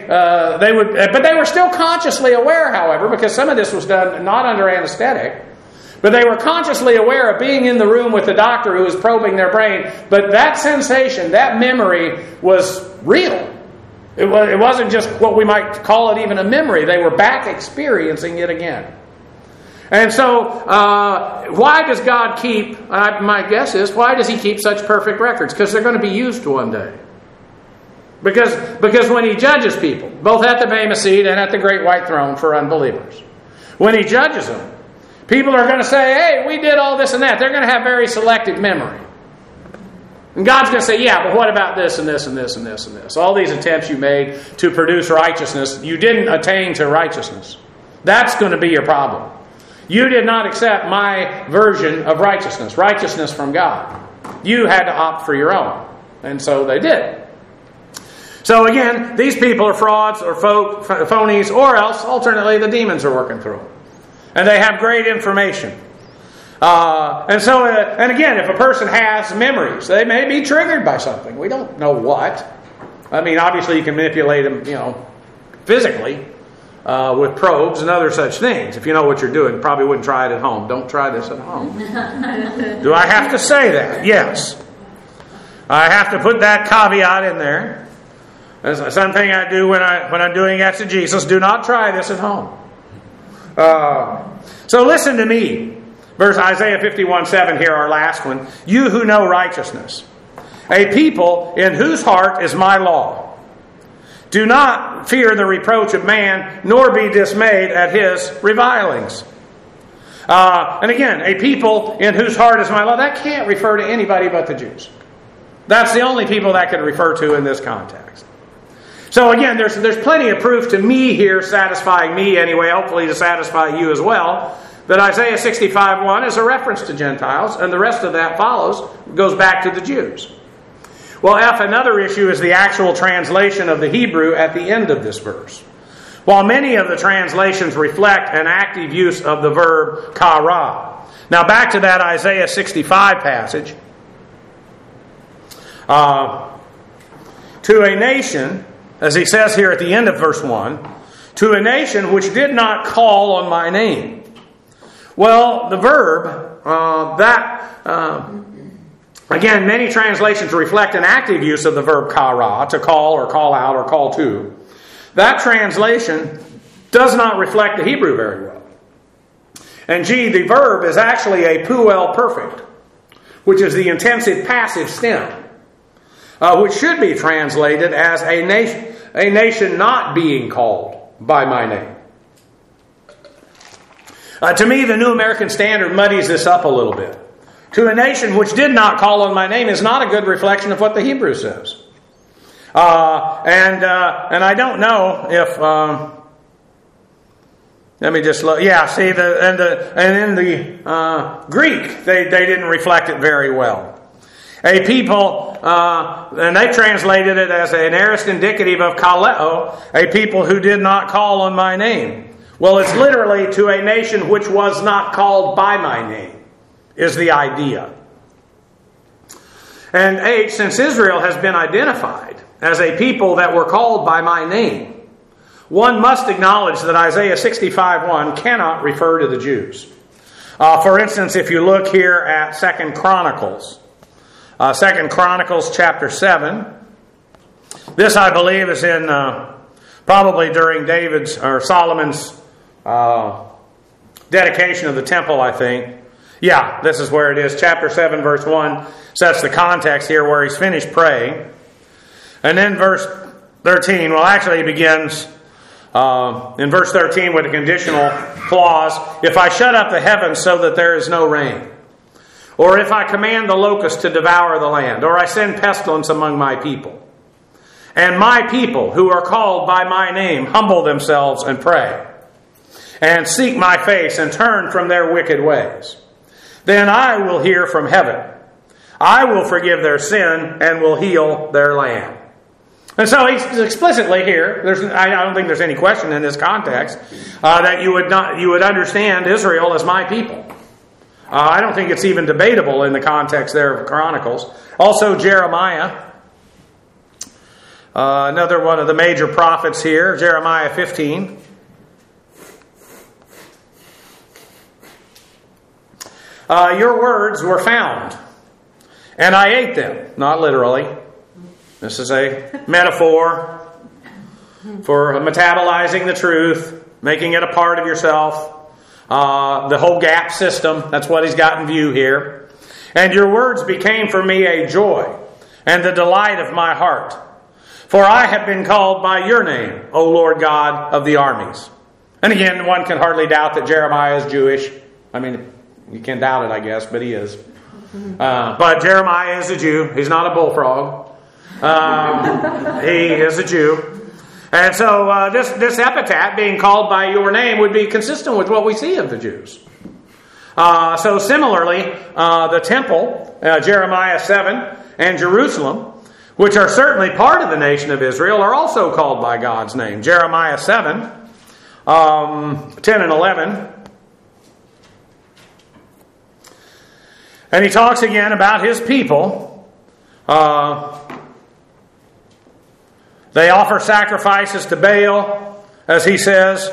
but they were still consciously aware, however, because some of this was done not under anesthetic, but they were consciously aware of being in the room with the doctor who was probing their brain. But that sensation, that memory was real. It wasn't just what we might call it even a memory. They were back experiencing it again. And so, why does God keep, my guess is, why does He keep such perfect records? Because they're going to be used one day. Because when He judges people, both at the Bema Seat and at the Great White Throne for unbelievers, when He judges them, people are going to say, hey, we did all this and that. They're going to have very selective memory. And God's going to say, yeah, but what about this and this and this and this and this? All these attempts you made to produce righteousness, you didn't attain to righteousness. That's going to be your problem. You did not accept my version of righteousness, righteousness from God. You had to opt for your own. And so they did. So again, these people are frauds or phonies, or else, alternately, the demons are working through them. And they have great information. And again, if a person has memories, they may be triggered by something. We don't know what. I mean, obviously you can manipulate them, physically, with probes and other such things. If you know what you're doing, probably wouldn't try it at home. Don't try this at home. Do I have to say that? Yes. I have to put that caveat in there. That's something I do when I'm doing exegesis. Do not try this at home. So listen to me. Verse Isaiah 51:7 here, our last one. You who know righteousness, a people in whose heart is my law. Do not fear the reproach of man, nor be dismayed at his revilings. And again, a people in whose heart is my law. That can't refer to anybody but the Jews. That's the only people that could refer to in this context. So again, there's plenty of proof to me here, satisfying me anyway, hopefully to satisfy you as well, that Isaiah 65:1 is a reference to Gentiles, and the rest of that goes back to the Jews. Well, another issue is the actual translation of the Hebrew at the end of this verse. While many of the translations reflect an active use of the verb kara. Now back to that Isaiah 65 passage. To a nation, as he says here at the end of verse 1, to a nation which did not call on my name. Well, the verb, again, many translations reflect an active use of the verb kara, to call or call out or call to. That translation does not reflect the Hebrew very well. And the verb is actually a puel perfect, which is the intensive passive stem, which should be translated as a nation not being called by my name. To me, the New American Standard muddies this up a little bit. To a nation which did not call on my name is not a good reflection of what the Hebrew says. And I don't know if let me just look. Yeah, see, and in the Greek they didn't reflect it very well. A people, and they translated it as an aorist indicative of kaleo, a people who did not call on my name. Well, it's literally to a nation which was not called by my name, is the idea. And since Israel has been identified as a people that were called by my name, one must acknowledge that Isaiah 65:1 cannot refer to the Jews. For instance, if you look here at 2 Chronicles, 2 Chronicles chapter 7, this I believe is in probably during David's or Solomon's dedication of the temple, I think. Yeah, this is where it is. Chapter 7, verse 1 sets the context here where he's finished praying. And then verse 13, well, actually he begins in verse 13 with a conditional clause. If I shut up the heavens so that there is no rain, or if I command the locust to devour the land, or I send pestilence among my people, and my people who are called by my name humble themselves and pray, and seek my face and turn from their wicked ways, then I will hear from heaven. I will forgive their sin and will heal their land. And so he's explicitly here, I don't think there's any question in this context, that you would understand Israel as my people. I don't think it's even debatable in the context there of Chronicles. Also Jeremiah, another one of the major prophets here, Jeremiah 15. Your words were found, and I ate them. Not literally. This is a metaphor for metabolizing the truth, making it a part of yourself. The whole gap system, that's what he's got in view here. And your words became for me a joy and the delight of my heart. For I have been called by your name, O Lord God of the armies. And again, one can hardly doubt that Jeremiah is Jewish. I mean, you can't doubt it, I guess, but he is. But Jeremiah is a Jew. He's not a bullfrog. He is a Jew. And so this epithet, being called by your name, would be consistent with what we see of the Jews. So similarly, the temple, Jeremiah 7, and Jerusalem which are certainly part of the nation of Israel, are also called by God's name. Jeremiah 7, 10 and 11. And he talks again about his people. They offer sacrifices to Baal, as he says.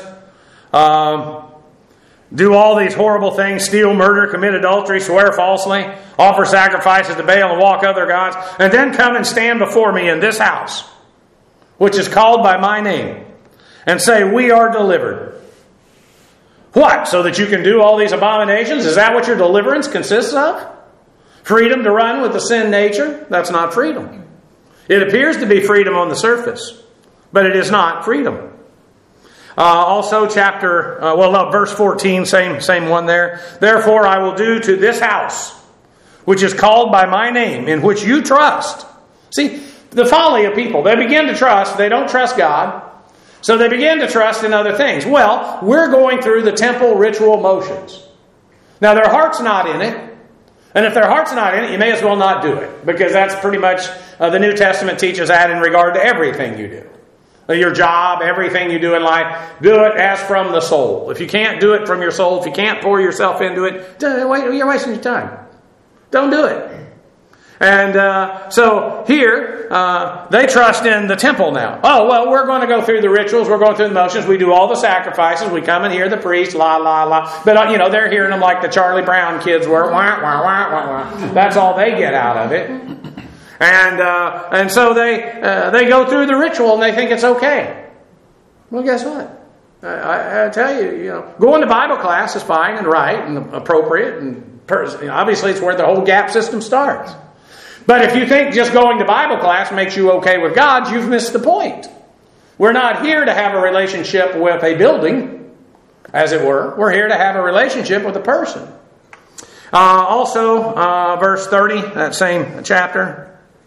Do all these horrible things, steal, murder, commit adultery, swear falsely, offer sacrifices to Baal and walk other gods, and then come and stand before me in this house, which is called by my name, and say, we are delivered. What? So that you can do all these abominations? Is that what your deliverance consists of? Freedom to run with the sin nature? That's not freedom. It appears to be freedom on the surface, but it is not freedom. Also, verse 14, same one there. Therefore, I will do to this house, which is called by my name, in which you trust. See, the folly of people. They begin to trust. They don't trust God. So they begin to trust in other things. Well, we're going through the temple ritual motions. Now, their heart's not in it. And if their heart's not in it, you may as well not do it. Because that's pretty much, the New Testament teaches that in regard to everything you do. Your job, everything you do in life, do it as from the soul. If you can't do it from your soul, if you can't pour yourself into it, you're wasting your time. Don't do it. And so here, they trust in the temple now. Oh, well, we're going to go through the rituals. We're going through the motions. We do all the sacrifices. We come and hear the priest, la, la, la. But, they're hearing them like the Charlie Brown kids were. Wah, wah, wah, wah, wah. That's all they get out of it. And so they go through the ritual and they think it's okay. Well, guess what? I tell you, going to Bible class is fine and right and appropriate. And obviously it's where the whole gap system starts. But if you think just going to Bible class makes you okay with God, you've missed the point. We're not here to have a relationship with a building, as it were. We're here to have a relationship with a person. Also, verse 30, that same chapter.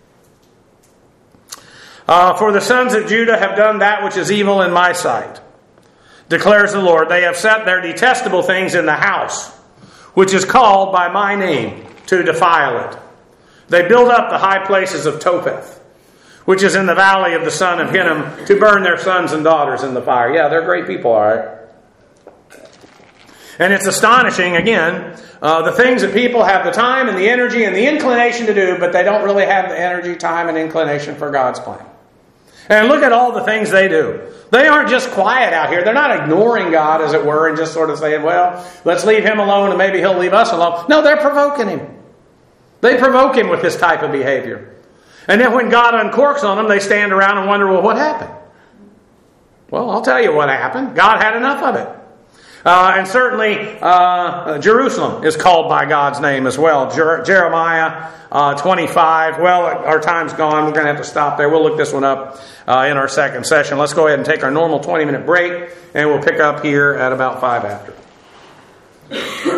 For the sons of Judah have done that which is evil in my sight, declares the Lord. They have set their detestable things in the house, which is called by my name, to defile it. They build up the high places of Topheth, which is in the valley of the son of Hinnom, to burn their sons and daughters in the fire. Yeah, they're great people, all right. And it's astonishing, again, the things that people have the time and the energy and the inclination to do, but they don't really have the energy, time, and inclination for God's plan. And look at all the things they do. They aren't just quiet out here. They're not ignoring God, as it were, and just sort of saying, well, let's leave him alone and maybe he'll leave us alone. No, they're provoking him. They provoke him with this type of behavior. And then when God uncorks on them, they stand around and wonder, well, what happened? Well, I'll tell you what happened. God had enough of it. And certainly Jerusalem is called by God's name as well. Jeremiah 25. Well, our time's gone. We're going to have to stop there. We'll look this one up in our second session. Let's go ahead and take our normal 20-minute break, and we'll pick up here at about 5 after.